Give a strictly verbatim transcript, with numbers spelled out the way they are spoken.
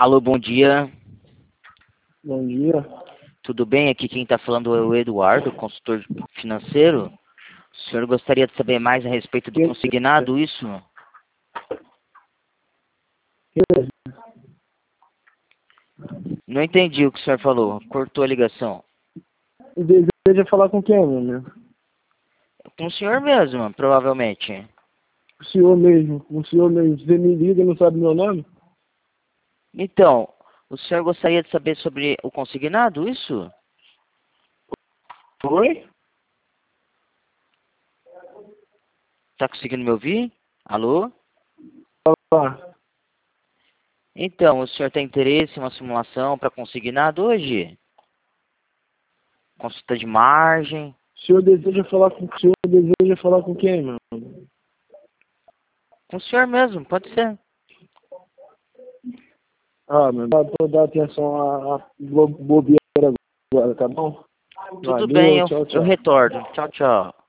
Alô, bom dia. Bom dia. Tudo bem? Aqui quem está falando é o Eduardo, consultor financeiro. O senhor gostaria de saber mais a respeito do consignado, isso? Não entendi o que o senhor falou. Cortou a ligação. Deseja falar com quem, meu amigo? Com o senhor mesmo, provavelmente. O senhor mesmo. O senhor mesmo. Você me liga e não sabe meu nome? Então, o senhor gostaria de saber sobre o consignado, isso? Oi? Tá conseguindo me ouvir? Alô? Fala. Então, o senhor tem interesse em uma simulação para consignado hoje? Consulta de margem? O senhor deseja falar com o senhor deseja falar com quem, meu amigo? Com o senhor mesmo, pode ser. Ah, meu, dá pra dar atenção à, à bo- bobeira agora, tá bom? Tudo Valeu, bem, eu, tchau, eu tchau. retorno. Tchau, tchau.